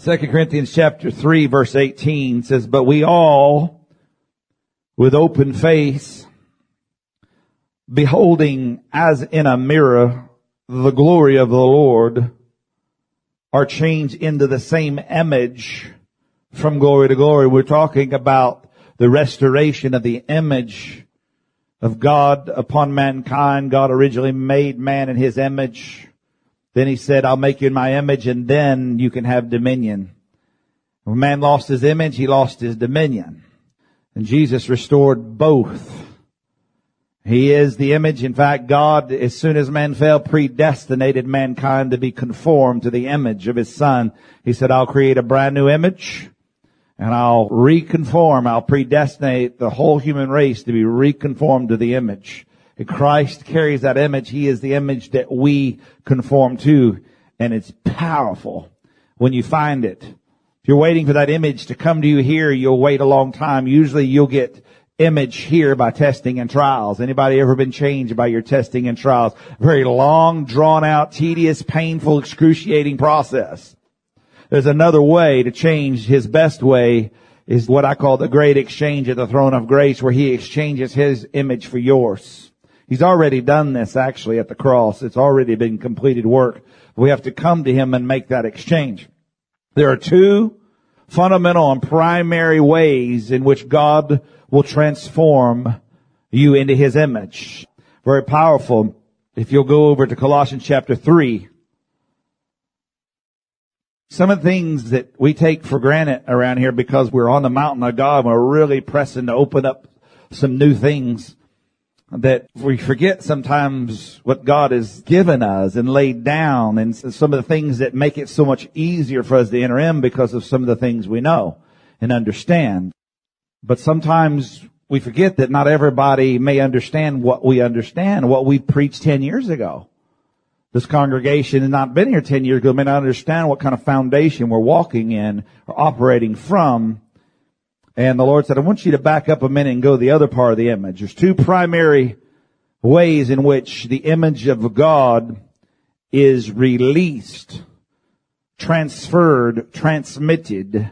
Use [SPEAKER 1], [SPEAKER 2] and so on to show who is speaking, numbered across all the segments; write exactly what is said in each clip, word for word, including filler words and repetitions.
[SPEAKER 1] Second Corinthians chapter three verse eighteen says, but we all, with open face, beholding as in a mirror the glory of the Lord, are changed into the same image from glory to glory. We're talking about the restoration of the image of God upon mankind. God originally made man in his image. Then he said, I'll make you in my image, and then you can have dominion. When man lost his image, he lost his dominion. And Jesus restored both. He is the image. In fact, God, as soon as man fell, predestinated mankind to be conformed to the image of his Son. He said, I'll create a brand new image, and I'll reconform, I'll predestinate the whole human race to be reconformed to the image. And Christ carries that image. He is the image that we conform to, and it's powerful when you find it. If you're waiting for that image to come to you here, you'll wait a long time. Usually you'll get image here by testing and trials. Anybody ever been changed by your testing and trials? Very long, drawn out, tedious, painful, excruciating process. There's another way to change. His best way is what I call the great exchange at the throne of grace, where he exchanges his image for yours. He's already done this actually at the cross. It's already been completed work. We have to come to him and make that exchange. There are two fundamental and primary ways in which God will transform you into his image. Very powerful. If you'll go over to Colossians chapter three. Some of the things that we take for granted around here because we're on the mountain of God, we're really pressing to open up some new things, that we forget sometimes what God has given us and laid down, and some of the things that make it so much easier for us to enter in because of some of the things we know and understand. But sometimes we forget that not everybody may understand what we understand, what we preached ten years ago. This congregation has not been here ten years ago, may not understand what kind of foundation we're walking in or operating from. And the Lord said, I want you to back up a minute and go to the other part of the image. There's two primary ways in which the image of God is released, transferred, transmitted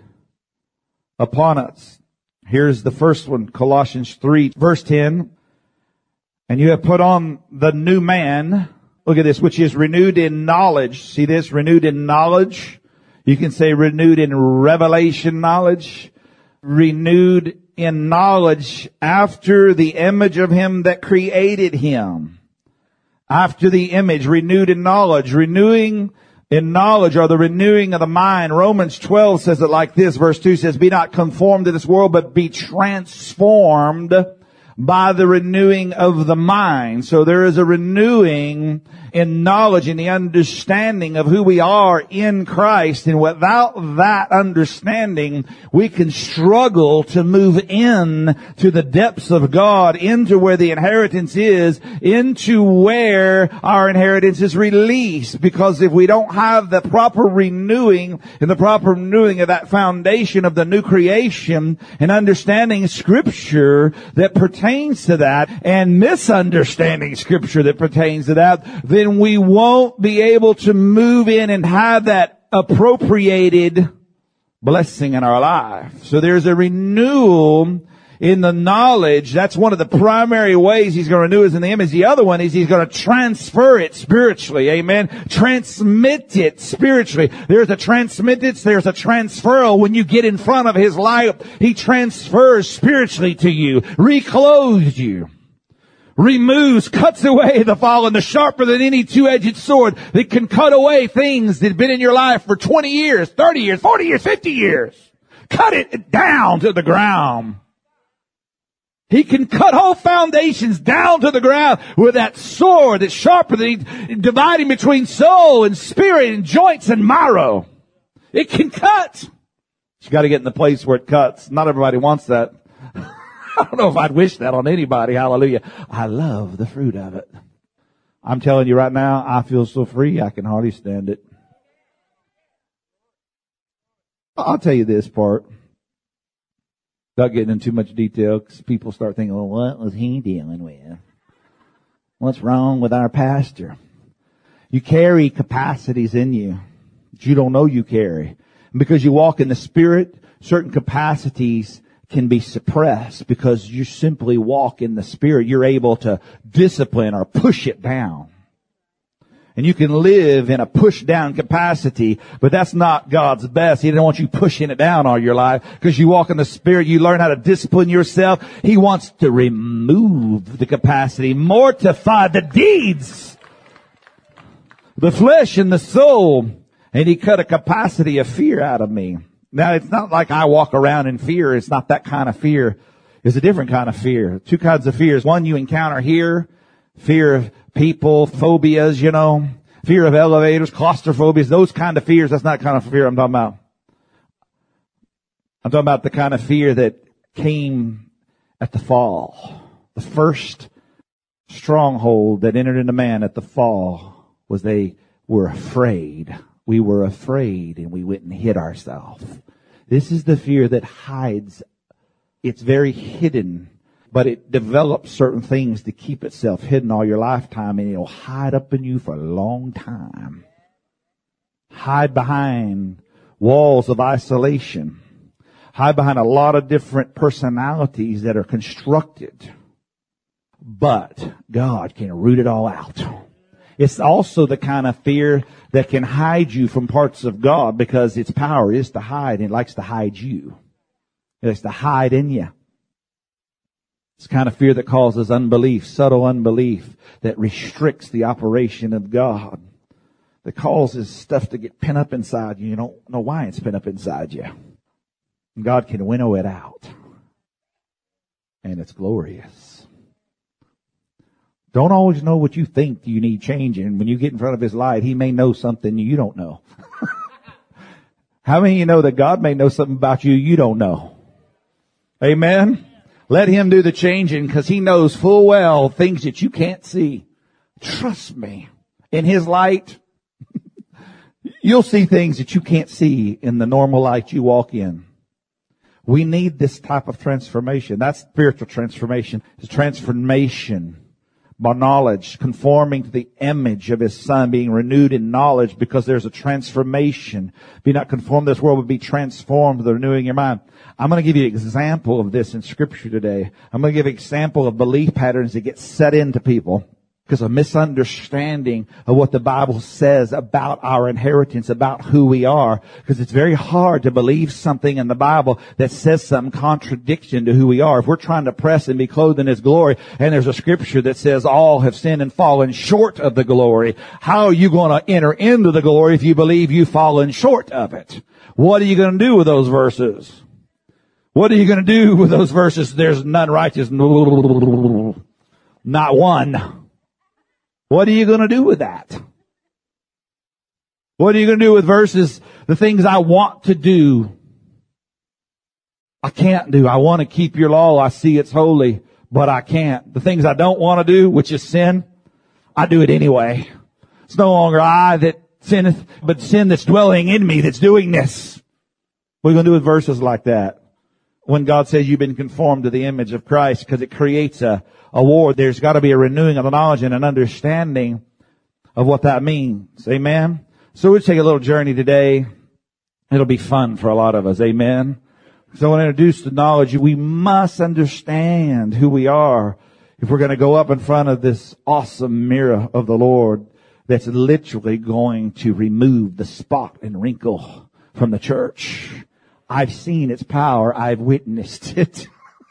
[SPEAKER 1] upon us. Here's the first one, Colossians three, verse ten. And you have put on the new man, look at this, which is renewed in knowledge. See this? Renewed in knowledge. You can say renewed in revelation knowledge. Renewed in knowledge after the image of him that created him. After the image, renewed in knowledge. Renewing in knowledge, or the renewing of the mind. Romans twelve says it like this. Verse two says, be not conformed to this world, but be transformed by the renewing of the mind. So there is a renewing in knowledge and the understanding of who we are in Christ. And without that understanding, we can struggle to move in to the depths of God, into where the inheritance is, into where our inheritance is released. Because if we don't have the proper renewing and the proper renewing of that foundation of the new creation and understanding Scripture that pertains to that, and misunderstanding Scripture that pertains to that, then we won't be able to move in and have that appropriated blessing in our life. So there's a renewal in the knowledge. That's one of the primary ways he's going to renew us in the image. The other one is he's going to transfer it spiritually. Amen. Transmit it spiritually. There's a transmittance. There's a transferal. When you get in front of his light, he transfers spiritually to you, reclothes you, removes, cuts away the fallen, the sharper than any two-edged sword that can cut away things that have been in your life for twenty years, thirty years, forty years, fifty years. Cut it down to the ground. He can cut whole foundations down to the ground with that sword that's sharper than he, dividing between soul and spirit and joints and marrow. It can cut. You got to get in the place where it cuts. Not everybody wants that. I don't know if I'd wish that on anybody. Hallelujah. I love the fruit of it. I'm telling you right now, I feel so free, I can hardly stand it. I'll tell you this part. Without getting into too much detail, because people start thinking, well, what was he dealing with? What's wrong with our pastor? You carry capacities in you that you don't know you carry. Because you walk in the Spirit, certain capacities can be suppressed because you simply walk in the Spirit. You're able to discipline or push it down. And you can live in a push down capacity, but that's not God's best. He doesn't want you pushing it down all your life because you walk in the Spirit. You learn how to discipline yourself. He wants to remove the capacity, mortify the deeds, the flesh and the soul. And He cut a capacity of fear out of me. Now, it's not like I walk around in fear. It's not that kind of fear. It's a different kind of fear. Two kinds of fears. One you encounter here, fear of people, phobias, you know, fear of elevators, claustrophobias, those kind of fears. That's not the kind of fear I'm talking about. I'm talking about the kind of fear that came at the fall. The first stronghold that entered into man at the fall was they were afraid. We were afraid and we went and hid ourselves. This is the fear that hides. It's very hidden. But it develops certain things to keep itself hidden all your lifetime, and it'll hide up in you for a long time. Hide behind walls of isolation. Hide behind a lot of different personalities that are constructed. But God can root it all out. It's also the kind of fear that can hide you from parts of God because its power is to hide, and it likes to hide you. It likes to hide in you. It's the kind of fear that causes unbelief, subtle unbelief, that restricts the operation of God, that causes stuff to get pent up inside you. You don't know why it's pent up inside you. And God can winnow it out. And it's glorious. Don't always know what you think you need changing. When you get in front of His light, He may know something you don't know. How many of you know that God may know something about you you don't know? Amen? Let Him do the changing because He knows full well things that you can't see. Trust me. In His light, you'll see things that you can't see in the normal light you walk in. We need this type of transformation. That's spiritual transformation. It's transformation by knowledge, conforming to the image of His Son, being renewed in knowledge because there's a transformation. Be not conformed to this world, but be transformed to the renewing of your mind. I'm going to give you an example of this in Scripture today. I'm going to give an example of belief patterns that get set into people because of misunderstanding of what the Bible says about our inheritance, about who we are. Because it's very hard to believe something in the Bible that says some contradiction to who we are. If we're trying to press and be clothed in His glory, and there's a scripture that says all have sinned and fallen short of the glory, how are you going to enter into the glory if you believe you've fallen short of it? What are you going to do with those verses? What are you going to do with those verses? There's none righteous, not one. What are you going to do with that? What are you going to do with verses, the things I want to do, I can't do. I want to keep your law. I see it's holy, but I can't. The things I don't want to do, which is sin, I do it anyway. It's no longer I that sinneth, but sin that's dwelling in me that's doing this. What are you going to do with verses like that? When God says you've been conformed to the image of Christ, because it creates a, a war. There's got to be a renewing of the knowledge and an understanding of what that means. Amen? So we'll take a little journey today. It'll be fun for a lot of us. Amen? So I want to introduce the knowledge. We must understand who we are if we're going to go up in front of this awesome mirror of the Lord that's literally going to remove the spot and wrinkle from the church. I've seen its power. I've witnessed it.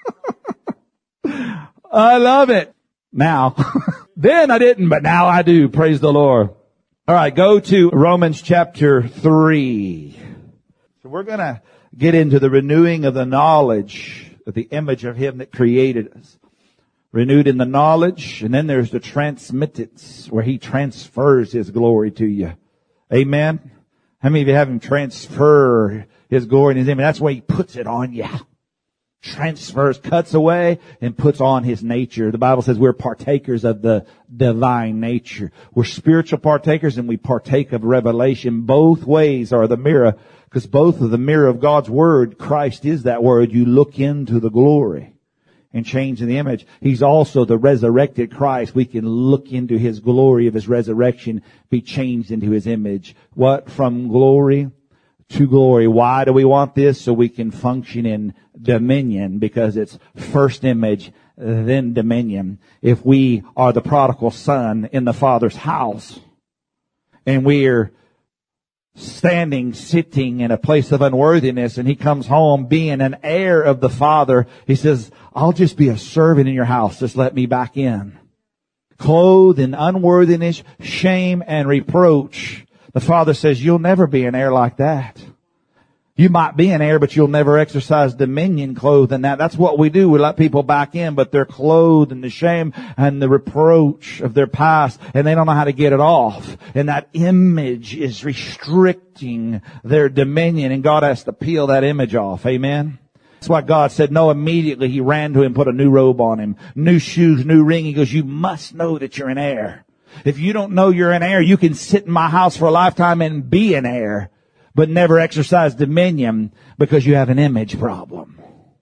[SPEAKER 1] I love it. Now, then I didn't, but now I do. Praise the Lord. All right, go to Romans chapter three. So we're going to get into the renewing of the knowledge of the image of Him that created us. Renewed in the knowledge, and then there's the transmittance where He transfers His glory to you. Amen. How many of you have Him transfer His glory and His image? That's where He puts it on you. Transfers, cuts away, and puts on His nature. The Bible says we're partakers of the divine nature. We're spiritual partakers and we partake of revelation. Both ways are the mirror, because both of the mirror of God's Word, Christ is that Word. You look into the glory and change in the image. He's also the resurrected Christ. We can look into His glory of His resurrection, be changed into His image. What? From glory to glory. Why do we want this? So we can function in dominion, because it's first image, then dominion. If we are the prodigal son in the Father's house, and we're standing, sitting in a place of unworthiness, and he comes home being an heir of the Father, he says, I'll just be a servant in your house. Just let me back in. Clothed in unworthiness, shame, and reproach. The Father says, you'll never be an heir like that. You might be an heir, but you'll never exercise dominion clothed in that. That's what we do. We let people back in, but they're clothed in the shame and the reproach of their past, and they don't know how to get it off. And that image is restricting their dominion, and God has to peel that image off. Amen? That's why God said, no, immediately he ran to him, put a new robe on him, new shoes, new ring. He goes, you must know that you're an heir. If you don't know you're an heir, you can sit in my house for a lifetime and be an heir, but never exercise dominion because you have an image problem.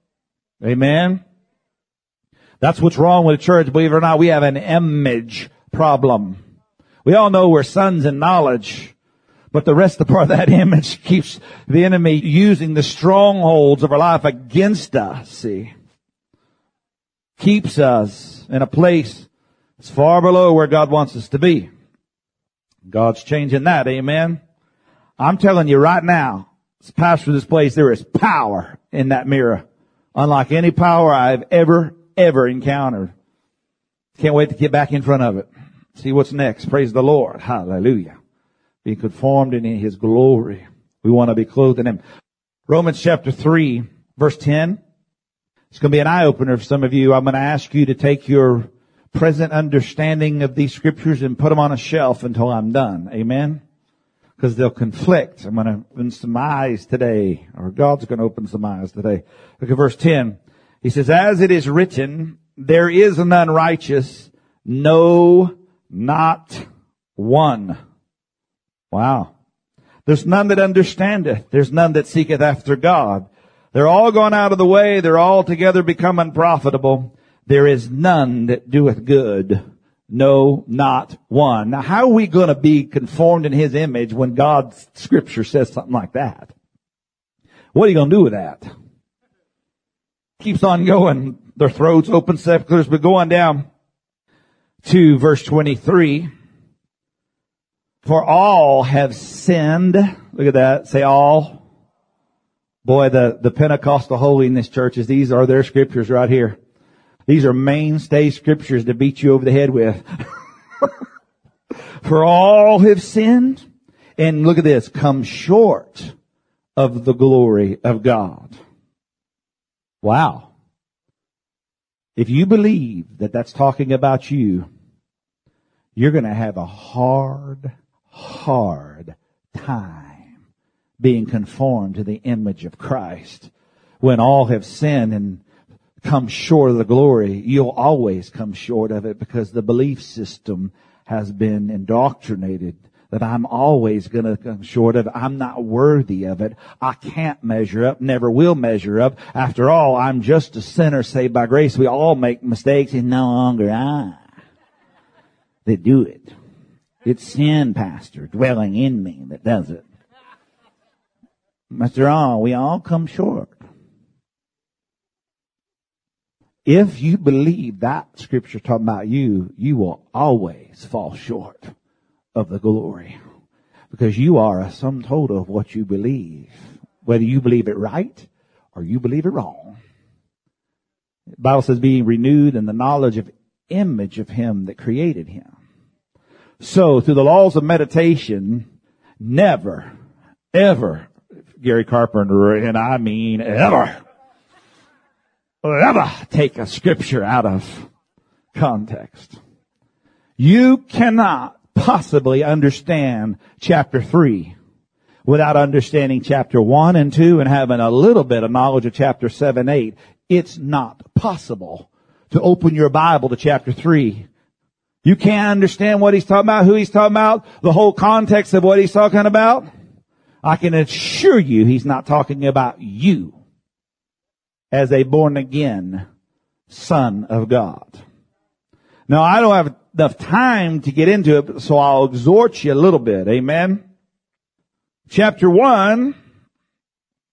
[SPEAKER 1] Amen? That's what's wrong with the church. Believe it or not, we have an image problem. We all know we're sons in knowledge, but the rest of the part of that image keeps the enemy using the strongholds of our life against us, see. Keeps us in a place that's far below where God wants us to be. God's changing that, amen? I'm telling you right now, as pastor of this place, there is power in that mirror. Unlike any power I've ever, ever encountered. Can't wait to get back in front of it. See what's next. Praise the Lord. Hallelujah. Being conformed in his glory. We want to be clothed in him. Romans chapter three, verse ten. It's going to be an eye-opener for some of you. I'm going to ask you to take your present understanding of these scriptures and put them on a shelf until I'm done. Amen? Because they'll conflict. I'm going to open some eyes today, or God's going to open some eyes today. Look at verse ten. He says, as it is written, there is none righteous, no, not one. Wow. There's none that understandeth. There's none that seeketh after God. They're all gone out of the way. They're all together become unprofitable. There is none that doeth good. No, not one. Now, how are we going to be conformed in his image when God's scripture says something like that? What are you going to do with that? Keeps on going. Their throats open sepulchres, but go on down to verse twenty-three. For all have sinned. Look at that. Say all. Boy, the, the Pentecostal holiness churches, these are their scriptures right here. These are mainstay scriptures to beat you over the head with. For all have sinned, and look at this, come short of the glory of God. Wow. If you believe that that's talking about you, you're going to have a hard, hard time being conformed to the image of Christ. When all have sinned and come short of the glory, you'll always come short of it, because the belief system has been indoctrinated that I'm always going to come short of it. I'm not worthy of it. I can't measure up, never will measure up. After all, I'm just a sinner saved by grace. We all make mistakes, and no longer I that do it. It's sin, Pastor, dwelling in me that does it. After all, we all come short. If you believe that scripture talking about you, you will always fall short of the glory. Because you are a sum total of what you believe. Whether you believe it right or you believe it wrong. The Bible says being renewed in the knowledge of image of him that created him. So through the laws of meditation, never, ever, Gary Carpenter, and I mean ever, ever take a scripture out of context. You cannot possibly understand chapter three without understanding chapter one and two and having a little bit of knowledge of chapter seven, eight. It's not possible to open your Bible to chapter three. You can't understand what he's talking about, who he's talking about, the whole context of what he's talking about. I can assure you he's not talking about you as a born-again son of God. Now, I don't have enough time to get into it, so I'll exhort you a little bit. Amen? Chapter one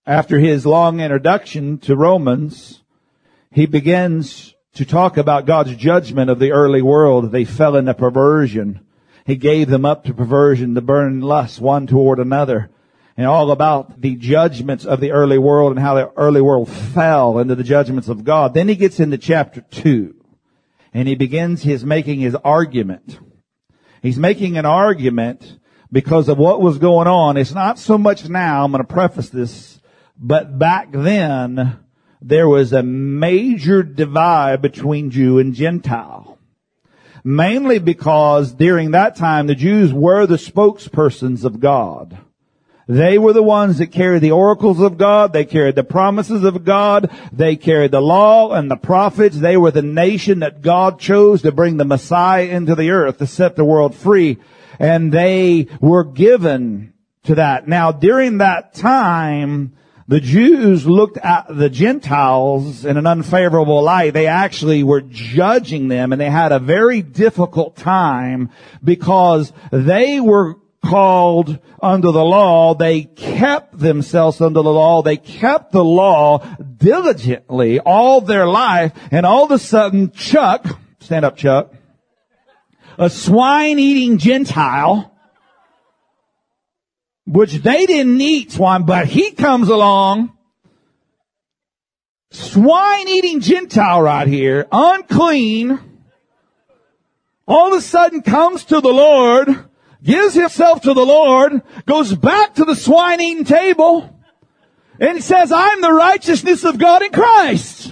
[SPEAKER 1] after his long introduction to Romans, he begins to talk about God's judgment of the early world. They fell into perversion. He gave them up to perversion, to burn lust one toward another. And all about the judgments of the early world and how the early world fell into the judgments of God. Then he gets into chapter two. And he begins his making his argument. He's making an argument because of what was going on. It's not so much now, I'm going to preface this, but back then, there was a major divide between Jew and Gentile. Mainly because during that time, the Jews were the spokespersons of God. They were the ones that carried the oracles of God. They carried the promises of God. They carried the law and the prophets. They were the nation that God chose to bring the Messiah into the earth to set the world free. And they were given to that. Now, during that time, the Jews looked at the Gentiles in an unfavorable light. They actually were judging them, and they had a very difficult time because they were called under the law. They kept themselves under the law. They kept the law diligently all their life, and all of a sudden, Chuck, stand up, Chuck, a swine-eating Gentile, which they didn't eat swine, but he comes along, swine-eating Gentile right here, unclean, all of a sudden comes to the Lord, gives himself to the Lord, goes back to the swine-eating table, and says, I'm the righteousness of God in Christ.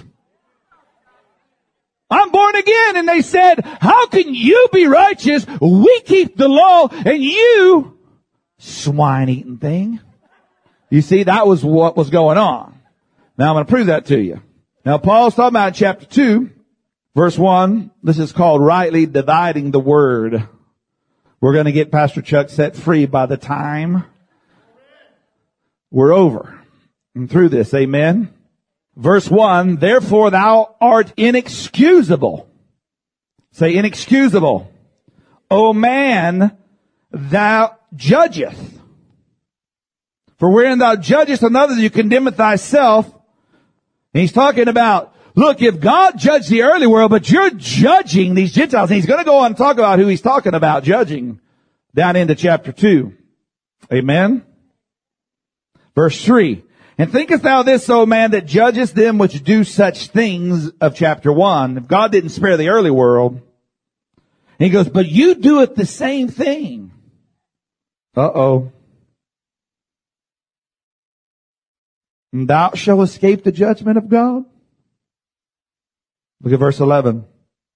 [SPEAKER 1] I'm born again. And they said, how can you be righteous? We keep the law, and you swine-eating thing. You see, that was what was going on. Now I'm going to prove that to you. Now Paul's talking about chapter two, verse one. This is called rightly dividing the word. We're going to get Pastor Chuck set free by the time we're over and through this. Amen. Verse one, therefore thou art inexcusable. Say inexcusable. O man, thou judgeth. For wherein thou judgest another, you condemneth thyself. And he's talking about, look, if God judged the early world, but you're judging these Gentiles, and he's going to go on and talk about who he's talking about judging down into chapter two. Amen. Verse three. And thinkest thou this, O man, that judgest them which do such things of chapter one? If God didn't spare the early world. And he goes, but you do it the same thing. Uh-oh. And thou shalt escape the judgment of God? Look at verse eleven.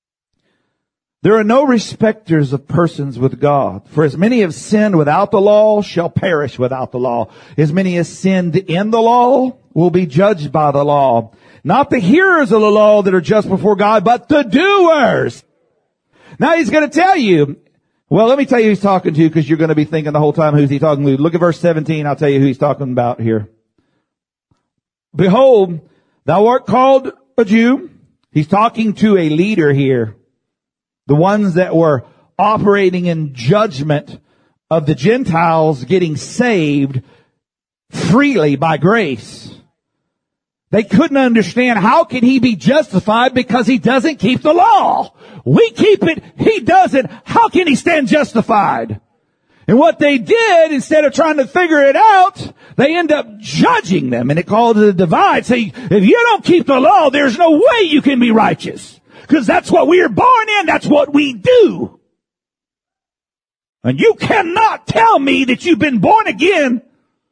[SPEAKER 1] There are no respecters of persons with God. For as many have sinned without the law shall perish without the law. As many as sinned in the law will be judged by the law. Not the hearers of the law that are just before God, but the doers. Now he's going to tell you, well, let me tell you who he's talking to, because you're going to be thinking the whole time, who's he talking to? Look at verse seventeen. I'll tell you who he's talking about here. Behold, thou art called a Jew. He's talking to a leader here. The ones that were operating in judgment of the Gentiles getting saved freely by grace. They couldn't understand, how can he be justified because he doesn't keep the law? We keep it, he doesn't. How can he stand justified? And what they did, instead of trying to figure it out, they end up judging them, and it called it a divide. Say, if you don't keep the law, there's no way you can be righteous. Because that's what we are born in. That's what we do. And you cannot tell me that you've been born again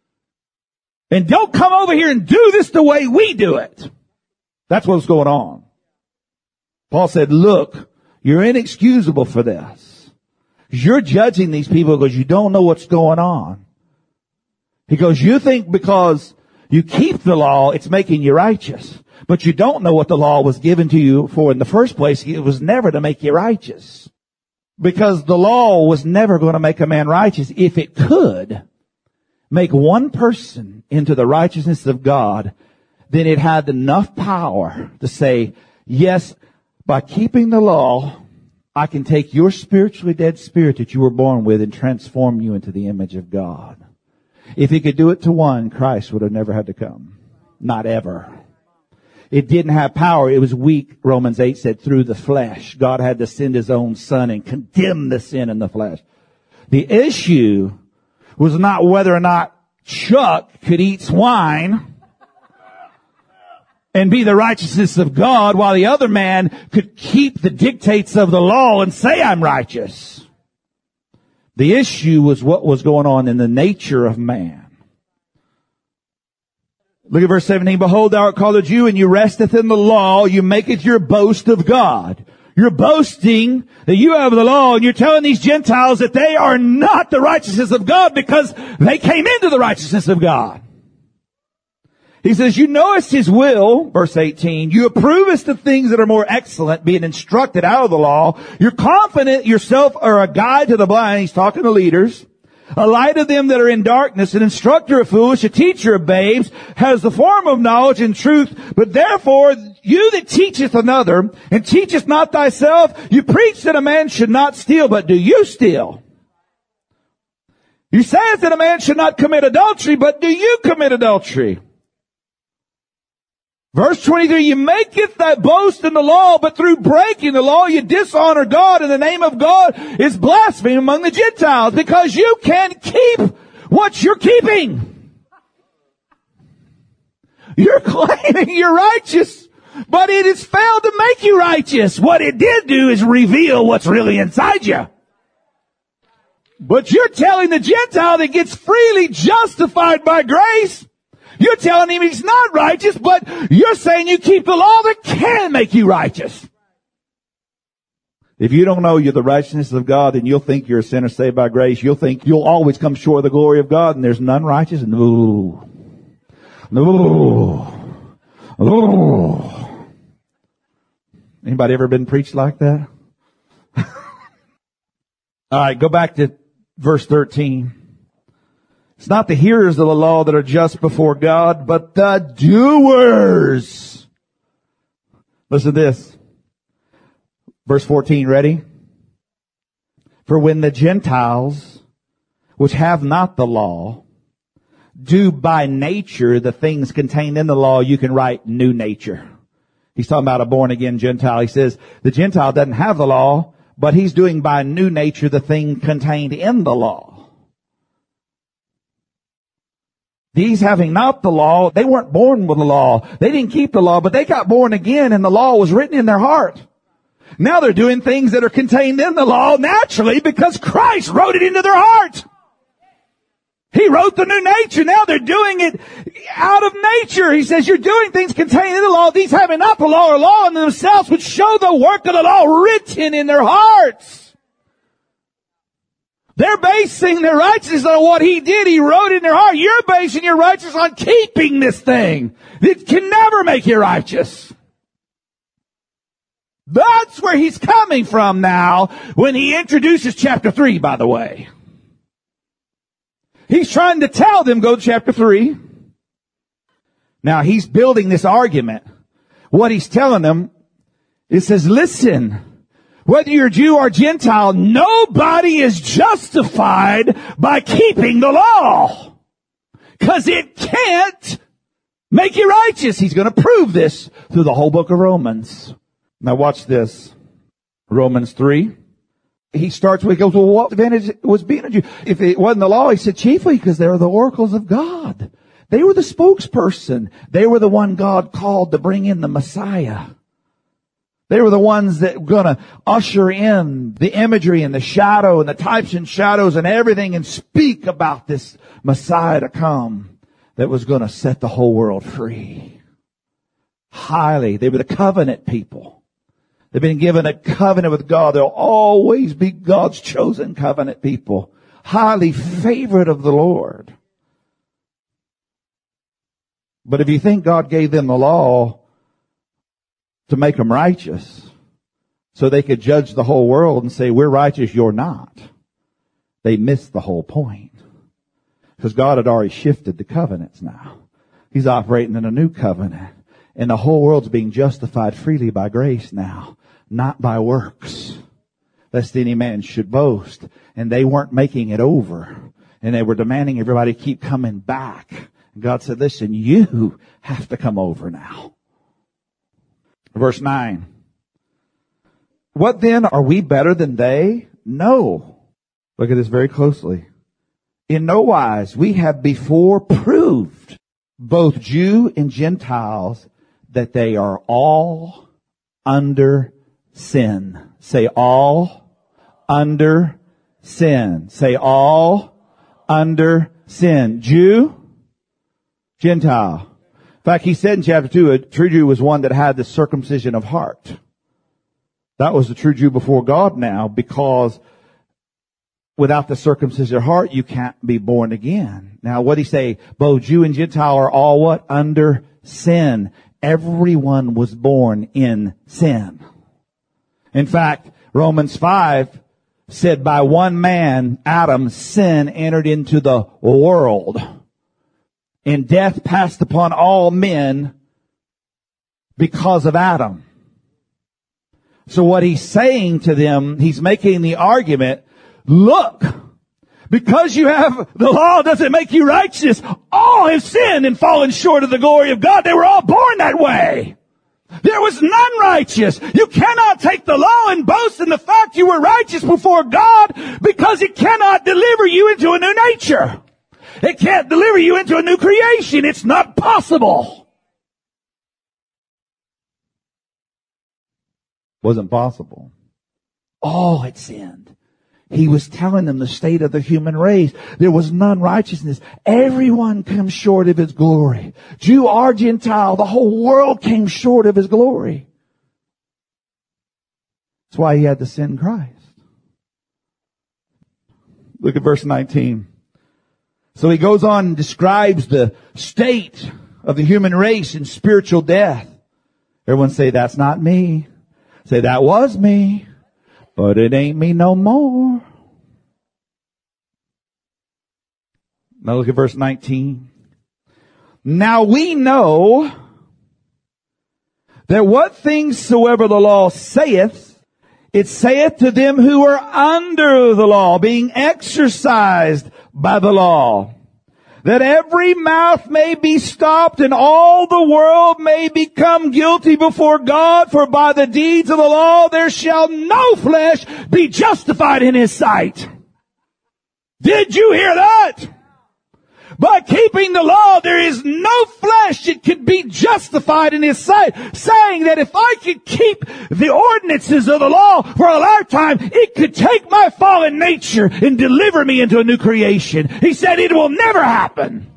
[SPEAKER 1] and don't come over here and do this the way we do it. That's what's going on. Paul said, look, you're inexcusable for this. You're judging these people because you don't know what's going on. He goes, you think because you keep the law, it's making you righteous. But you don't know what the law was given to you for in the first place. It was never to make you righteous. Because the law was never going to make a man righteous. If it could make one person into the righteousness of God, then it had enough power to say, yes, by keeping the law, I can take your spiritually dead spirit that you were born with and transform you into the image of God. If he could do it to one, Christ would have never had to come. Not ever. It didn't have power. It was weak, Romans eight said, through the flesh. God had to send his own son and condemn the sin in the flesh. The issue was not whether or not Chuck could eat swine and be the righteousness of God while the other man could keep the dictates of the law and say, I'm righteous. The issue was what was going on in the nature of man. Look at verse seventeen. Behold, thou art called a Jew, and you resteth in the law. You maketh your boast of God. You're boasting that you have the law, and you're telling these Gentiles that they are not the righteousness of God because they came into the righteousness of God. He says, you knowest his will, verse eighteen. You approvest the things that are more excellent, being instructed out of the law. You're confident yourself are a guide to the blind. He's talking to leaders. A light of them that are in darkness, an instructor of foolish, a teacher of babes, has the form of knowledge and truth. But therefore, you that teacheth another, and teacheth not thyself, you preach that a man should not steal, but do you steal? You say that a man should not commit adultery, but do you commit adultery? Verse twenty-three, you maketh thy boast in the law, but through breaking the law you dishonor God, and the name of God is blasphemed among the Gentiles, because you can't keep what you're keeping. You're claiming you're righteous, but it has failed to make you righteous. What it did do is reveal what's really inside you. But you're telling the Gentile that gets freely justified by grace, you're telling him he's not righteous, but you're saying you keep the law that can make you righteous. If you don't know you're the righteousness of God, then you'll think you're a sinner saved by grace. You'll think you'll always come short of the glory of God, and there's none righteous. No. No. No. Anybody ever been preached like that? All right, go back to verse thirteen. It's not the hearers of the law that are just before God, but the doers. Listen to this. Verse fourteen, ready? For when the Gentiles, which have not the law, do by nature the things contained in the law, you can write new nature. He's talking about a born again Gentile. He says the Gentile doesn't have the law, but he's doing by new nature the thing contained in the law. These having not the law, they weren't born with the law. They didn't keep the law, but they got born again and the law was written in their heart. Now they're doing things that are contained in the law naturally because Christ wrote it into their heart. He wrote the new nature. Now they're doing it out of nature. He says, you're doing things contained in the law. These having not the law or law in themselves, which show the work of the law written in their hearts. They're basing their righteousness on what he did. He wrote in their heart. You're basing your righteousness on keeping this thing. It can never make you righteous. That's where he's coming from now when he introduces chapter three, by the way. He's trying to tell them, go to chapter three. Now he's building this argument. What he's telling them, it says, listen, whether you're Jew or Gentile, nobody is justified by keeping the law. Because it can't make you righteous. He's going to prove this through the whole book of Romans. Now watch this. Romans three. He starts with, he goes, well, what advantage was being a Jew? If it wasn't the law, he said, chiefly because they were the oracles of God. They were the spokesperson. They were the one God called to bring in the Messiah. They were the ones that were going to usher in the imagery and the shadow and the types and shadows and everything and speak about this Messiah to come that was going to set the whole world free. Highly. They were the covenant people. They've been given a covenant with God. They'll always be God's chosen covenant people. Highly favored of the Lord. But if you think God gave them the law to make them righteous, so they could judge the whole world and say, we're righteous, you're not, they missed the whole point. Because God had already shifted the covenants now. He's operating in a new covenant. And the whole world's being justified freely by grace now, not by works, lest any man should boast. And they weren't making it over. And they were demanding everybody keep coming back. And God said, listen, you have to come over now. Verse nine. What then? Are we better than they? No. Look at this very closely. In no wise, we have before proved, both Jew and Gentiles, that they are all under sin. Say all under sin. Say all under sin. Jew, Gentile. In fact, he said in chapter two, a true Jew was one that had the circumcision of heart. That was the true Jew before God now, because without the circumcision of heart, you can't be born again. Now, what did he say? Both Jew and Gentile are all what? Under sin. Everyone was born in sin. In fact, Romans five said by one man, Adam, sin entered into the world. And death passed upon all men because of Adam. So what he's saying to them, he's making the argument, look, because you have the law doesn't make you righteous. All have sinned and fallen short of the glory of God. They were all born that way. There was none righteous. You cannot take the law and boast in the fact you were righteous before God, because it cannot deliver you into a new nature. It can't deliver you into a new creation. It's not possible. Wasn't possible. All had sinned. He was telling them the state of the human race. There was none righteousness. Everyone comes short of His glory. Jew or Gentile, the whole world came short of His glory. That's why He had to send Christ. Look at verse nineteen. So He goes on and describes the state of the human race in spiritual death. Everyone say, that's not me. Say, that was me. But it ain't me no more. Now look at verse nineteen. Now we know that what things soever the law saith, it saith to them who are under the law, being exercised by the law, that every mouth may be stopped and all the world may become guilty before God, for by the deeds of the law there shall no flesh be justified in His sight. Did you hear that? By keeping the law, there is no flesh that could be justified in His sight. Saying that if I could keep the ordinances of the law for a lifetime, it could take my fallen nature and deliver me into a new creation. He said it will never happen.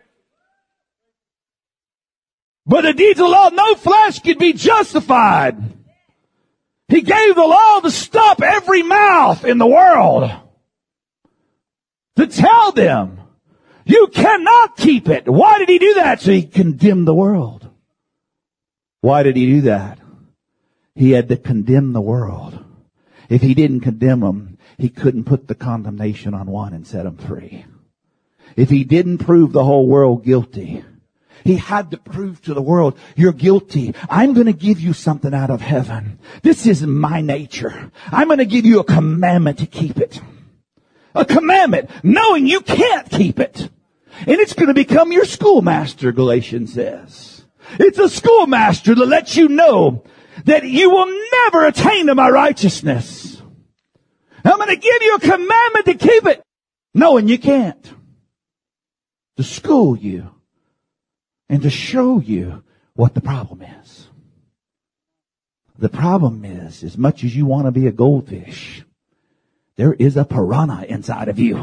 [SPEAKER 1] But the deeds of the law, no flesh could be justified. He gave the law to stop every mouth in the world. To tell them, you cannot keep it. Why did He do that? So He condemned the world. Why did He do that? He had to condemn the world. If He didn't condemn them, He couldn't put the condemnation on one and set them free. If He didn't prove the whole world guilty, He had to prove to the world, you're guilty. I'm going to give you something out of heaven. This is my nature. I'm going to give you a commandment to keep it. A commandment, knowing you can't keep it. And it's going to become your schoolmaster, Galatians says. It's a schoolmaster to let you know that you will never attain to my righteousness. I'm going to give you a commandment to keep it, knowing you can't. To school you and to show you what the problem is. The problem is, as much as you want to be a goldfish, there is a piranha inside of you.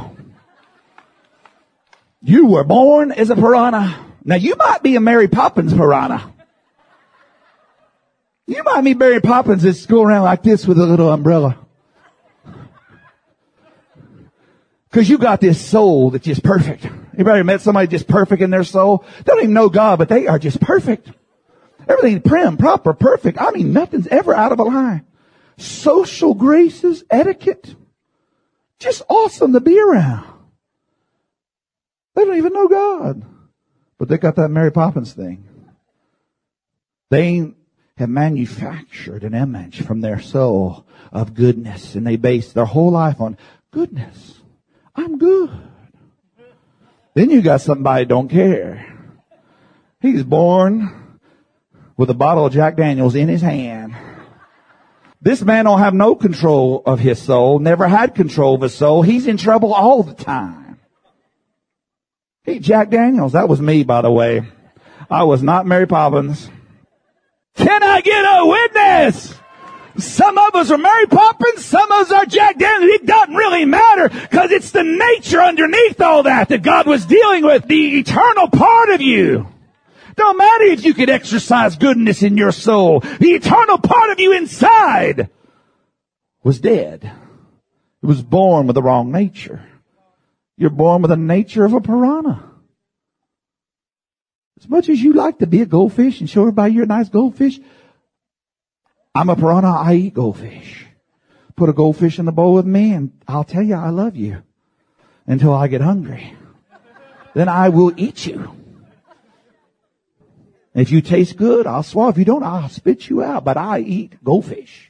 [SPEAKER 1] You were born as a piranha. Now you might be a Mary Poppins piranha. You might be Mary Poppins that's go around like this with a little umbrella. Cause you got this soul that's just perfect. Anybody met somebody just perfect in their soul? They don't even know God, but they are just perfect. Everything prim, proper, perfect. I mean, nothing's ever out of a line. Social graces, etiquette. Just awesome to be around. They don't even know God. But they got that Mary Poppins thing. They have manufactured an image from their soul of goodness. And they base their whole life on goodness. I'm good. Then you got somebody don't care. He's born with a bottle of Jack Daniels in his hand. This man don't have no control of his soul, never had control of his soul. He's in trouble all the time. Hey, Jack Daniels, that was me, by the way. I was not Mary Poppins. Can I get a witness? Some of us are Mary Poppins, some of us are Jack Daniels. It doesn't really matter because it's the nature underneath all that that God was dealing with, the eternal part of you. Don't matter if you could exercise goodness in your soul. The eternal part of you inside was dead. It was born with the wrong nature. You're born with the nature of a piranha. As much as you like to be a goldfish and show everybody you're a nice goldfish, I'm a piranha. I eat goldfish. Put a goldfish in the bowl with me and I'll tell you I love you until I get hungry. Then I will eat you. If you taste good, I'll swallow. If you don't, I'll spit you out. But I eat goldfish.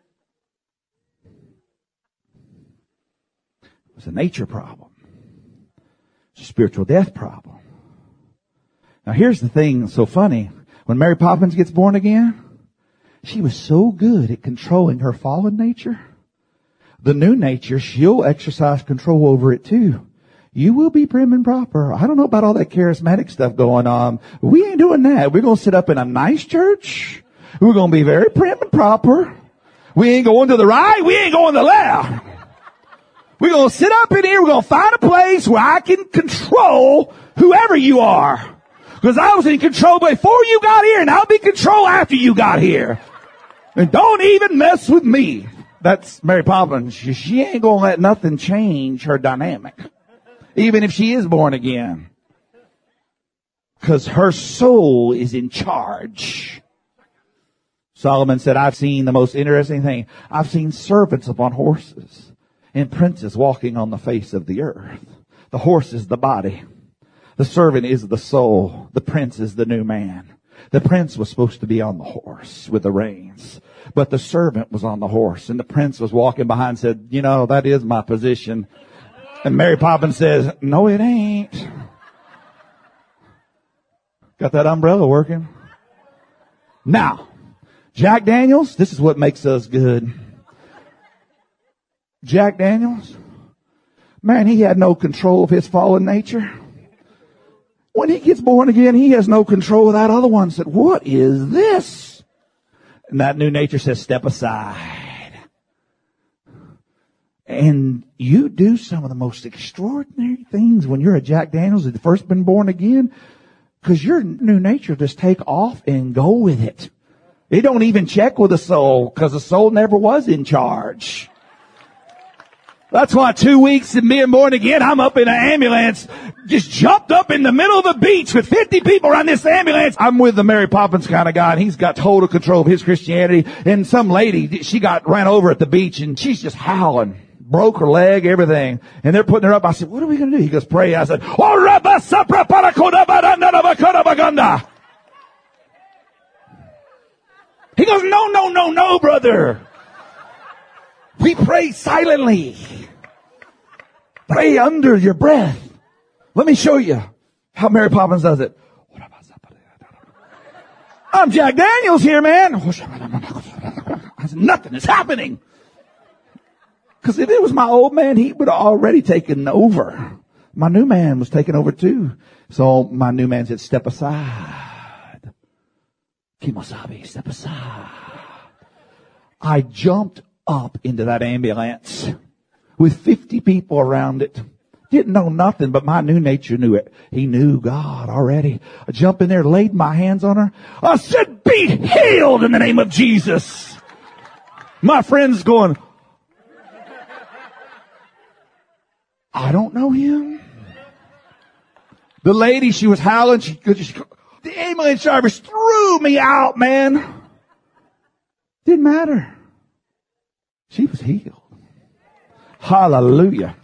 [SPEAKER 1] It's a nature problem. It's a spiritual death problem. Now here's the thing that's so funny. When Mary Poppins gets born again, she was so good at controlling her fallen nature. The new nature, she'll exercise control over it too. You will be prim and proper. I don't know about all that charismatic stuff going on. We ain't doing that. We're going to sit up in a nice church. We're going to be very prim and proper. We ain't going to the right. We ain't going to the left. We're going to sit up in here. We're going to find a place where I can control whoever you are. Because I was in control before you got here, and I'll be in control after you got here. And don't even mess with me. That's Mary Poppins. She, she ain't going to let nothing change her dynamic. Even if she is born again. Because her soul is in charge. Solomon said, I've seen the most interesting thing. I've seen servants upon horses and princes walking on the face of the earth. The horse is the body. The servant is the soul. The prince is the new man. The prince was supposed to be on the horse with the reins. But the servant was on the horse. And the prince was walking behind and said, you know, that is my position. And Mary Poppins says, no, it ain't. Got that umbrella working? Now, Jack Daniels, this is what makes us good. Jack Daniels, man, he had no control of his fallen nature. When he gets born again, he has no control of that other one. Said, what is this? And that new nature says, step aside. And you do some of the most extraordinary things when you're a Jack Daniels that first been born again, because your new nature just take off and go with it. It don't even check with the soul, because the soul never was in charge. That's why two weeks in being born again, I'm up in an ambulance, just jumped up in the middle of the beach with fifty people around this ambulance. I'm with the Mary Poppins kind of guy, and he's got total control of his Christianity. And some lady, she got ran over at the beach, and she's just howling. Broke her leg, everything. And they're putting her up. I said, what are we going to do? He goes, pray. I said, he goes, no, no, no, no, brother. We pray silently. Pray under your breath. Let me show you how Mary Poppins does it. I'm Jack Daniels here, man. I said, nothing is happening. Because if it was my old man, he would have already taken over. My new man was taking over too. So my new man said, step aside. Kimosabi, step aside. I jumped up into that ambulance with fifty people around it. Didn't know nothing, but my new nature knew it. He knew God already. I jumped in there, laid my hands on her. I said, be healed in the name of Jesus. My friend's going, I don't know him. The lady, she was howling. She, she, the ambulance drivers threw me out, man. Didn't matter. She was healed. Hallelujah.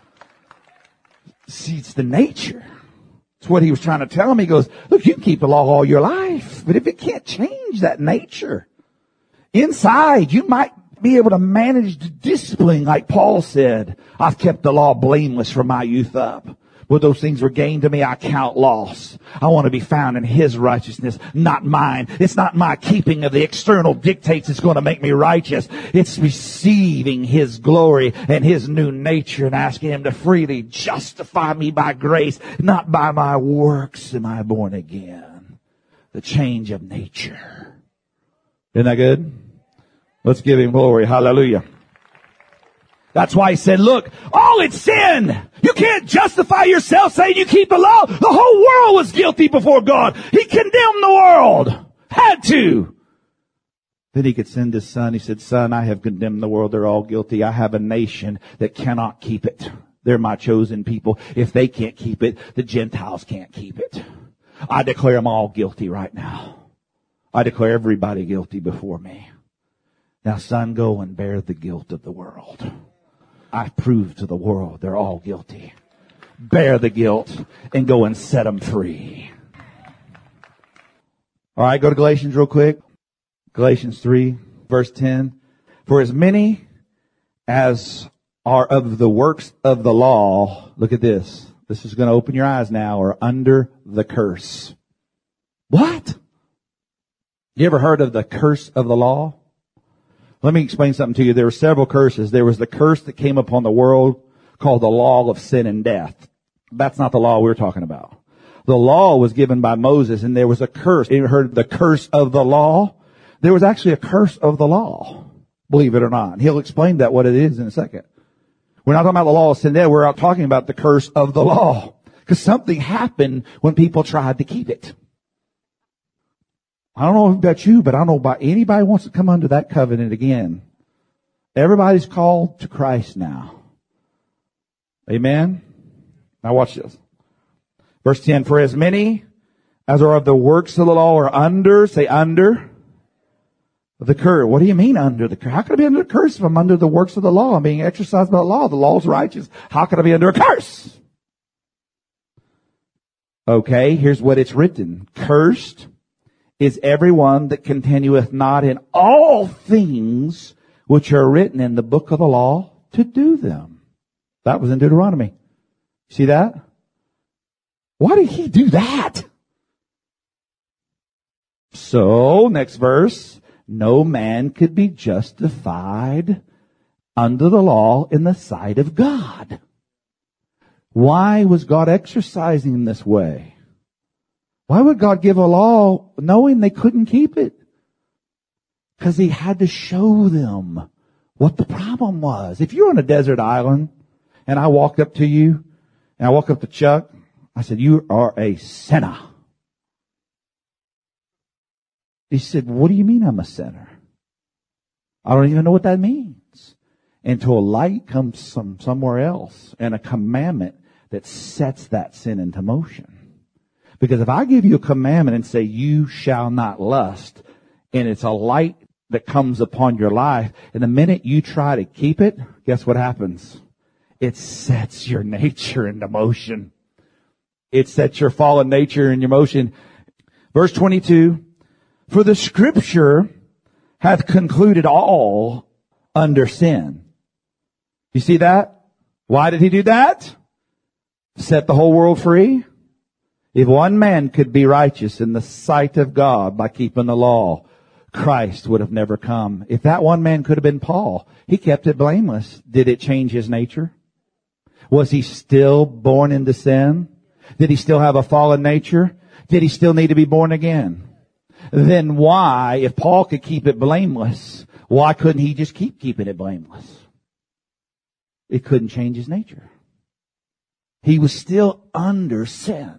[SPEAKER 1] See, it's the nature. It's what he was trying to tell me. He goes, look, you can keep the law all your life, but if it can't change that nature, inside you might be able to manage the discipline like Paul said. I've kept the law blameless from my youth up. What those things were gained to me, I count loss. I want to be found in His righteousness, not mine. It's not my keeping of the external dictates that's going to make me righteous. It's receiving His glory and His new nature and asking Him to freely justify me by grace, not by my works am I born again. The change of nature. Isn't that good? Let's give Him glory. Hallelujah. That's why He said, look, all it's sin. You can't justify yourself saying you keep the law. The whole world was guilty before God. He condemned the world. Had to. Then He could send His Son. He said, Son, I have condemned the world. They're all guilty. I have a nation that cannot keep it. They're my chosen people. If they can't keep it, the Gentiles can't keep it. I declare them all guilty right now. I declare everybody guilty before me. Now, Son, go and bear the guilt of the world. I prove to the world they're all guilty. Bear the guilt and go and set them free. All right, go to Galatians real quick. Galatians three, verse ten. For as many as are of the works of the law, look at this. This is going to open your eyes now, are under the curse. What? You ever heard of the curse of the law? Let me explain something to you. There were several curses. There was the curse that came upon the world called the law of sin and death. That's not the law we're talking about. The law was given by Moses, and there was a curse. You heard the curse of the law? There was actually a curse of the law, believe it or not. He'll explain that, what it is, in a second. We're not talking about the law of sin and death. We're out talking about the curse of the law. Because something happened when people tried to keep it. I don't know about you, but I don't know about anybody wants to come under that covenant again. Everybody's called to Christ now. Amen? Now watch this. Verse ten, for as many as are of the works of the law are under, say under, the curse. What do you mean under the curse? How could I be under the curse if I'm under the works of the law? I'm being exercised by the law. The law is righteous. How could I be under a curse? Okay, here's what it's written. Cursed is everyone that continueth not in all things which are written in the book of the law to do them. That was in Deuteronomy. See that? Why did He do that? So, next verse, no man could be justified under the law in the sight of God. Why was God exercising in this way? Why would God give a law knowing they couldn't keep it? Because He had to show them what the problem was. If you're on a desert island and I walked up to you and I walked up to Chuck, I said, you are a sinner. He said, what do you mean I'm a sinner? I don't even know what that means. Until a light comes from somewhere else and a commandment that sets that sin into motion. Because if I give you a commandment and say, you shall not lust, and it's a light that comes upon your life, and the minute you try to keep it, guess what happens? It sets your nature into motion. It sets your fallen nature in your motion. Verse twenty-two, for the scripture hath concluded all under sin. You see that? Why did He do that? Set the whole world free? If one man could be righteous in the sight of God by keeping the law, Christ would have never come. If that one man could have been Paul, he kept it blameless. Did it change his nature? Was he still born into sin? Did he still have a fallen nature? Did he still need to be born again? Then why, if Paul could keep it blameless, why couldn't he just keep keeping it blameless? It couldn't change his nature. He was still under sin.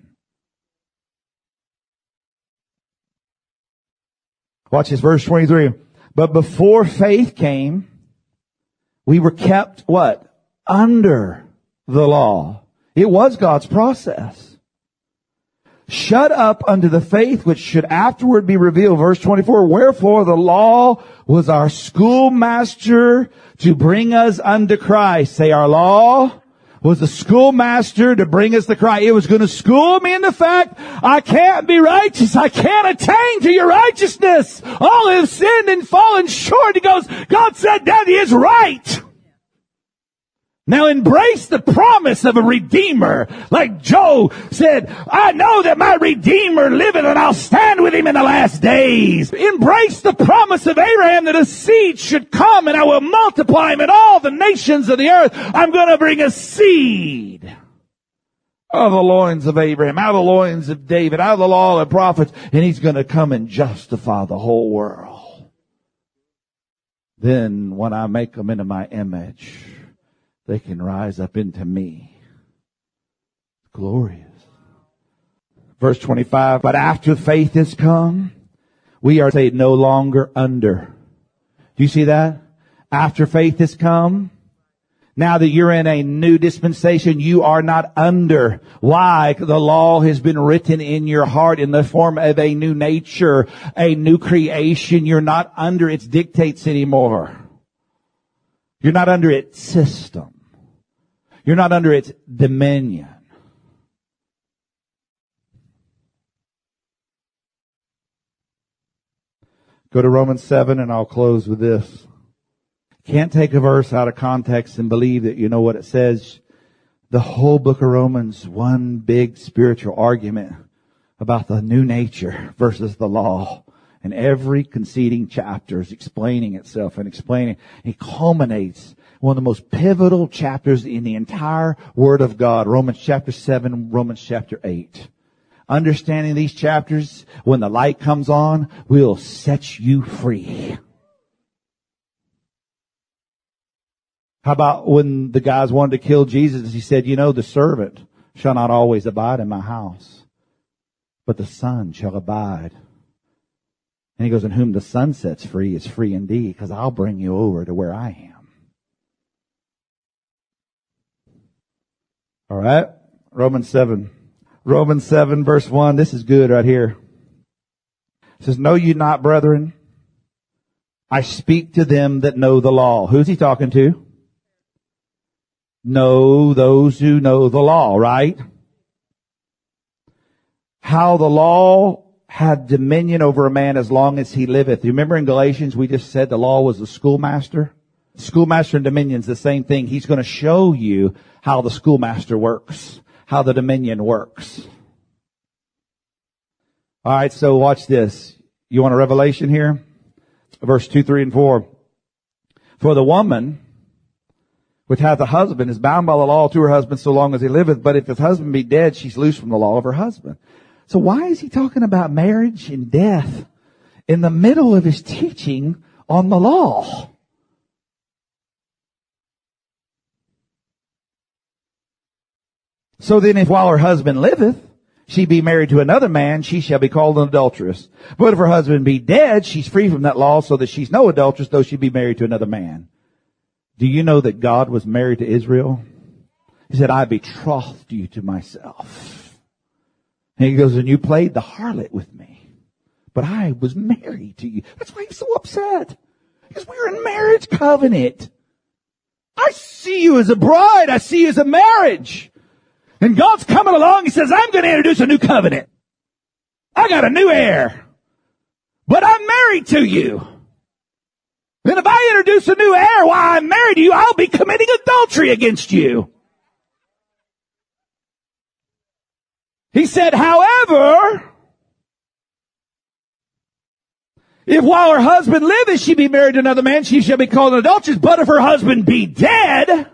[SPEAKER 1] Watch this, verse twenty-three. But before faith came, we were kept, what? Under the law. It was God's process. Shut up unto the faith which should afterward be revealed. Verse twenty-four. Wherefore the law was our schoolmaster to bring us unto Christ. Say, our law was the schoolmaster to bring us to Christ. It was going to school me in the fact I can't be righteous. I can't attain to your righteousness. All have sinned and fallen short. He goes, God said that is right. Now embrace the promise of a Redeemer. Like Joe said, I know that my Redeemer liveth and I'll stand with him in the last days. Embrace the promise of Abraham that a seed should come and I will multiply him in all the nations of the earth. I'm going to bring a seed out of the loins of Abraham, out of the loins of David, out of the law and prophets, and he's going to come and justify the whole world. Then when I make them into my image, they can rise up into me. Glorious. Verse twenty-five, but after faith has come, we are saved no longer under. Do you see that? After faith has come, now that you're in a new dispensation, you are not under. Why? The law has been written in your heart in the form of a new nature, a new creation. You're not under its dictates anymore. You're not under its system. You're not under its dominion. Go to Romans seven and I'll close with this. Can't take a verse out of context and believe that you know what it says. The whole book of Romans, one big spiritual argument about the new nature versus the law. And every conceding chapter is explaining itself and explaining. It culminates one of the most pivotal chapters in the entire Word of God. Romans chapter seven, Romans chapter eight. Understanding these chapters, when the light comes on, will set you free. How about when the guys wanted to kill Jesus, he said, you know, the servant shall not always abide in my house, but the Son shall abide. And he goes, and whom the Son sets free is free indeed, because I'll bring you over to where I am. All right. Romans seven. Romans seven verse one. This is good right here. It says, know you not, brethren, I speak to them that know the law. Who's he talking to? Know those who know the law, right? How the law had dominion over a man as long as he liveth. You remember in Galatians we just said the law was the schoolmaster? Schoolmaster and dominion is the same thing. He's going to show you how the schoolmaster works, how the dominion works. All right, so watch this. You want a revelation here? Verse two, three, and four. For the woman which hath a husband is bound by the law to her husband so long as he liveth. But if his husband be dead, she's loose from the law of her husband. So why is he talking about marriage and death in the middle of his teaching on the law? So then if while her husband liveth, she be married to another man, she shall be called an adulteress. But if her husband be dead, she's free from that law, so that she's no adulteress, though she be married to another man. Do you know that God was married to Israel? He said, I betrothed you to myself. And he goes, and you played the harlot with me, but I was married to you. That's why he's so upset. Because we're in marriage covenant. I see you as a bride. I see you as a marriage. And God's coming along. He says, I'm going to introduce a new covenant. I got a new heir. But I'm married to you. And if I introduce a new heir while I'm married to you, I'll be committing adultery against you. He said, however, if while her husband liveth she be married to another man, she shall be called an adulteress. But if her husband be dead,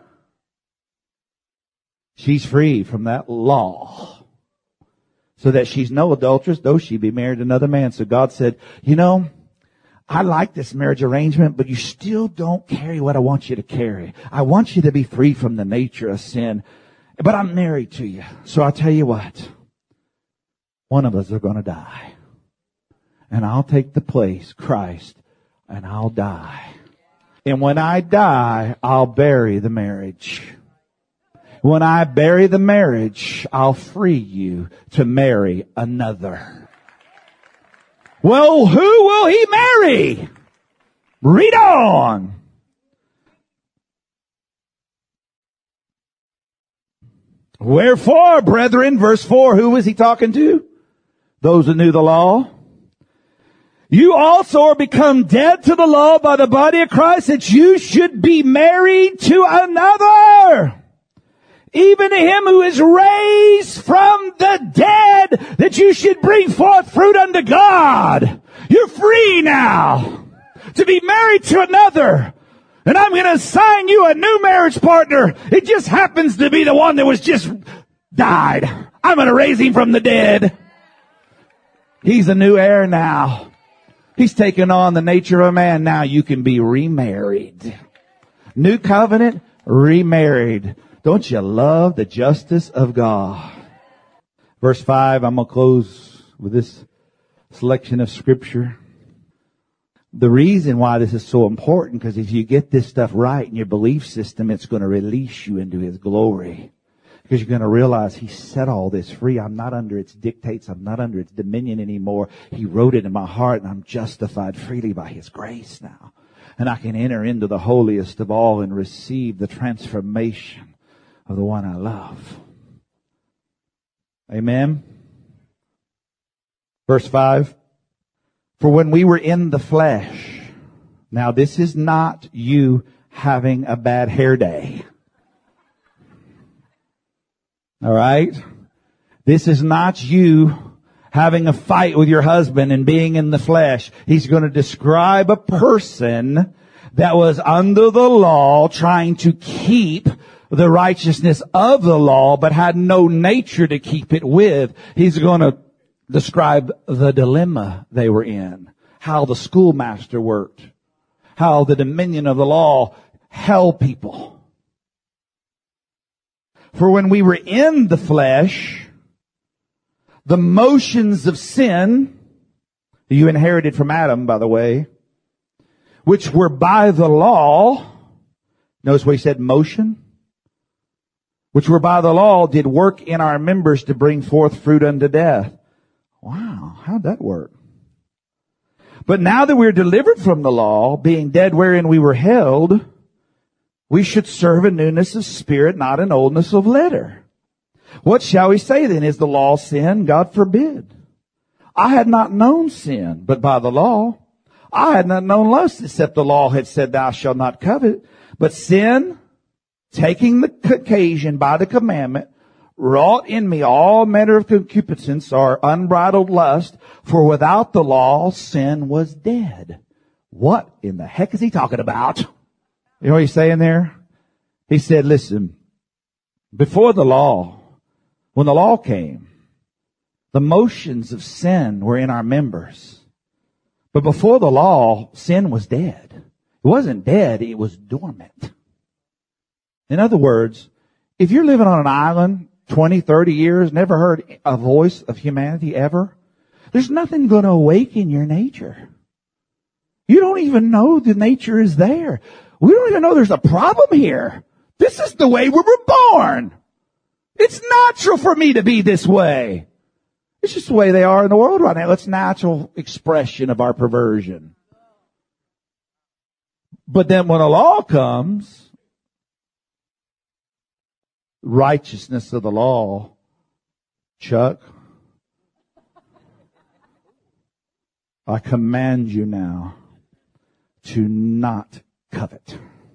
[SPEAKER 1] she's free from that law, so that she's no adulteress, though she be married to another man. So God said, you know, I like this marriage arrangement, but you still don't carry what I want you to carry. I want you to be free from the nature of sin, but I'm married to you. So I'll tell you what, one of us are going to die. And I'll take the place, Christ, and I'll die. And when I die, I'll bury the marriage. When I bury the marriage, I'll free you to marry another. Well, who will he marry? Read on. Wherefore, brethren, verse four, who was he talking to? Those that knew the law. You also are become dead to the law by the body of Christ, that you should be married to another. Even to him who is raised from the dead, that you should bring forth fruit unto God. You're free now to be married to another. And I'm going to assign you a new marriage partner. It just happens to be the one that was just died. I'm going to raise him from the dead. He's a new heir now. He's taken on the nature of a man. Now you can be remarried. New covenant, remarried. Don't you love the justice of God? Verse five, I'm going to close with this selection of scripture. The reason why this is so important, because if you get this stuff right in your belief system, it's going to release you into His glory. Because you're going to realize He set all this free. I'm not under its dictates. I'm not under its dominion anymore. He wrote it in my heart, and I'm justified freely by His grace now. And I can enter into the holiest of all and receive the transformation of the one I love. Amen. Verse five. For when we were in the flesh. Now this is not you having a bad hair day. All right? This is not you having a fight with your husband and being in the flesh. He's going to describe a person that was under the law, trying to keep the righteousness of the law, but had no nature to keep it with. He's going to describe the dilemma they were in, how the schoolmaster worked, how the dominion of the law held people. For when we were in the flesh, the motions of sin, you inherited from Adam, by the way, which were by the law, notice what he said, motion, which were by the law, did work in our members to bring forth fruit unto death. Wow, how'd that work? But now that we're delivered from the law, being dead wherein we were held, we should serve in newness of spirit, not in oldness of letter. What shall we say then? Is the law sin? God forbid. I had not known sin, but by the law. I had not known lust, except the law had said, thou shalt not covet. But sin, taking the occasion by the commandment, wrought in me all manner of concupiscence or unbridled lust, for without the law sin was dead. What in the heck is he talking about? You know what he's saying there? He said, listen, before the law, when the law came, the motions of sin were in our members. But before the law, sin was dead. It wasn't dead, it was dormant. In other words, if you're living on an island twenty, thirty years, never heard a voice of humanity ever, there's nothing going to awaken your nature. You don't even know the nature is there. We don't even know there's a problem here. This is the way we were born. It's natural for me to be this way. It's just the way they are in the world right now. It's natural expression of our perversion. But then when a law comes, righteousness of the law, Chuck, I command you now to not covet.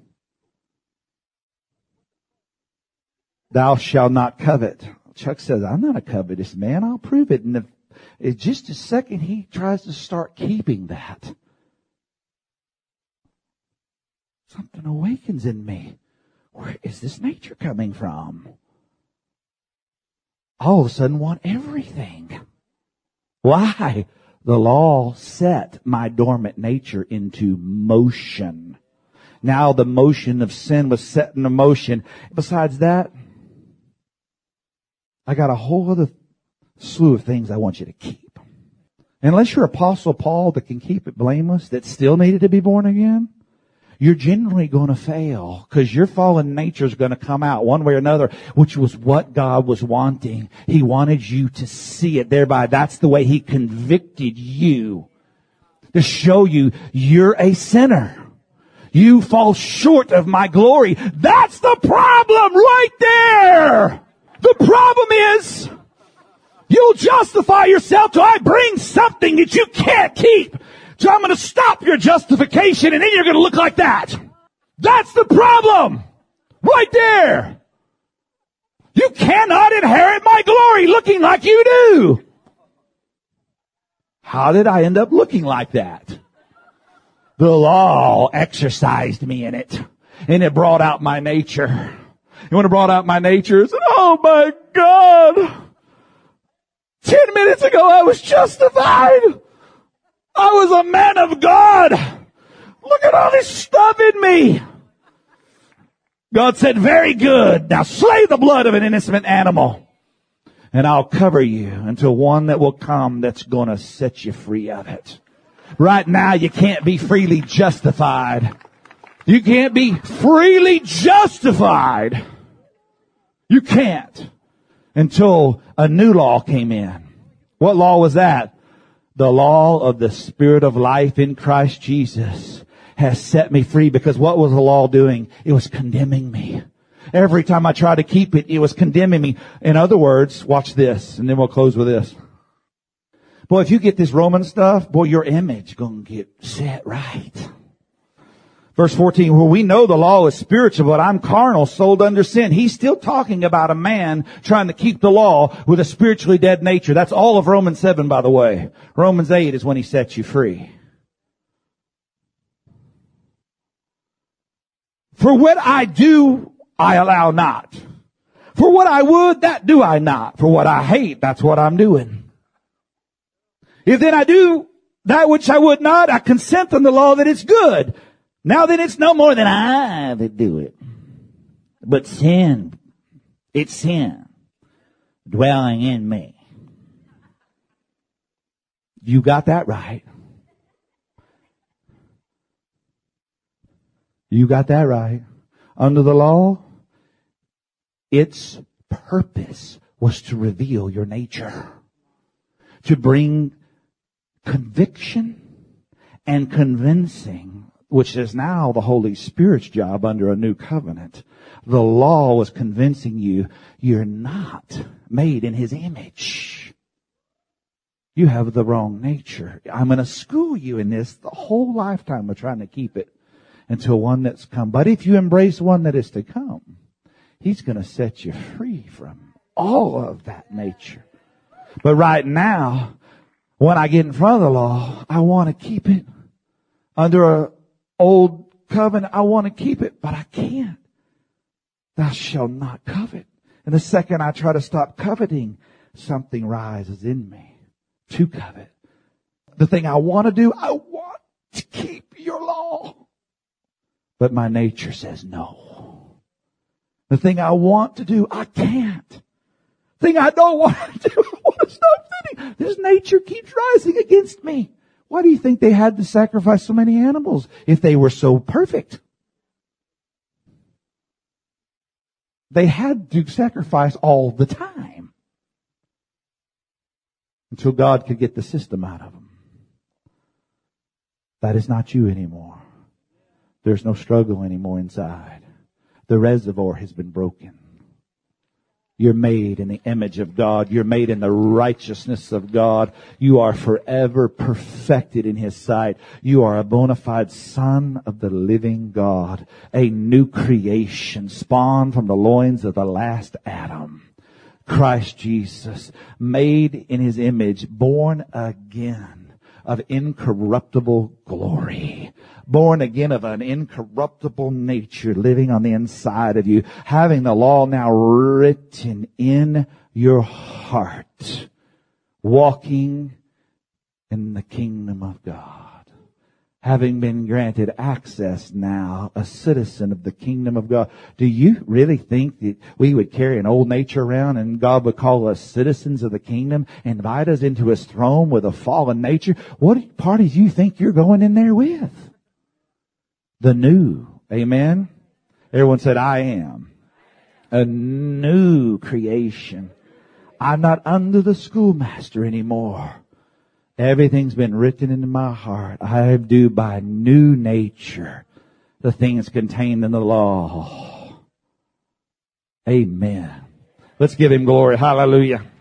[SPEAKER 1] Thou shalt not covet. Chuck says, I'm not a covetous man. I'll prove it. And if, in just a second, he tries to start keeping that. Something awakens in me. Where is this nature coming from? All of a sudden want everything. Why? The law set my dormant nature into motion. Now the motion of sin was set into motion. Besides that, I got a whole other slew of things I want you to keep. Unless you're Apostle Paul that can keep it blameless, that still needed to be born again, you're generally going to fail because your fallen nature is going to come out one way or another, which was what God was wanting. He wanted you to see it. Thereby, that's the way He convicted you, to show you you're a sinner. You fall short of my glory. That's the problem right there. The problem is you'll justify yourself till I bring something that you can't keep. So I'm going to stop your justification, and then you're going to look like that. That's the problem. Right there. You cannot inherit my glory looking like you do. How did I end up looking like that? The law exercised me in it, and it brought out my nature. And when it brought out my nature, I said, oh my God. Ten minutes ago I was justified. I was a man of God. Look at all this stuff in me. God said, very good. Now slay the blood of an innocent animal, and I'll cover you until one that will come that's going to set you free of it. Right now, you can't be freely justified. You can't be freely justified. You can't until a new law came in. What law was that? The law of the Spirit of life in Christ Jesus has set me free, because what was the law doing? It was condemning me. Every time I tried to keep it, it was condemning me. In other words, watch this, and then we'll close with this. Boy, if you get this Roman stuff, boy, your image gonna get set right. Verse fourteen, well, we know the law is spiritual, but I'm carnal, sold under sin. He's still talking about a man trying to keep the law with a spiritually dead nature. That's all of Romans seven, by the way. Romans eight is when he sets you free. For what I do, I allow not. For what I would, that do I not. For what I hate, that's what I'm doing. If then I do that which I would not, I consent on the law that it's good. Now then it's no more than I that do it, but sin. It's sin dwelling in me. You got that right. You got that right. Under the law, its purpose was to reveal your nature, to bring conviction and convincing, which is now the Holy Spirit's job under a new covenant. The law was convincing you you're not made in His image. You have the wrong nature. I'm going to school you in this the whole lifetime of trying to keep it until one that's come. But if you embrace one that is to come, He's going to set you free from all of that nature. But right now, when I get in front of the law, I want to keep it under a old covenant. I want to keep it, but I can't. Thou shalt not covet. And the second I try to stop coveting, something rises in me to covet. The thing I want to do, I want to keep your law. But my nature says no. The thing I want to do, I can't. The thing I don't want to do, I want to stop fitting. This nature keeps rising against me. Why do you think they had to sacrifice so many animals if they were so perfect? They had to sacrifice all the time until God could get the system out of them. That is not you anymore. There's no struggle anymore inside. The reservoir has been broken. You're made in the image of God. You're made in the righteousness of God. You are forever perfected in His sight. You are a bona fide son of the living God. A new creation spawned from the loins of the last Adam. Christ Jesus, made in His image, born again of incorruptible glory. Born again of an incorruptible nature living on the inside of you. Having the law now written in your heart. Walking in the kingdom of God. Having been granted access now, a citizen of the kingdom of God. Do you really think that we would carry an old nature around and God would call us citizens of the kingdom, invite us into His throne with a fallen nature? What party do you think you're going in there with? The new. Amen? Everyone said, I am a new creation. I'm not under the schoolmaster anymore. Everything's been written into my heart. I do by new nature the things contained in the law. Amen. Let's give Him glory. Hallelujah.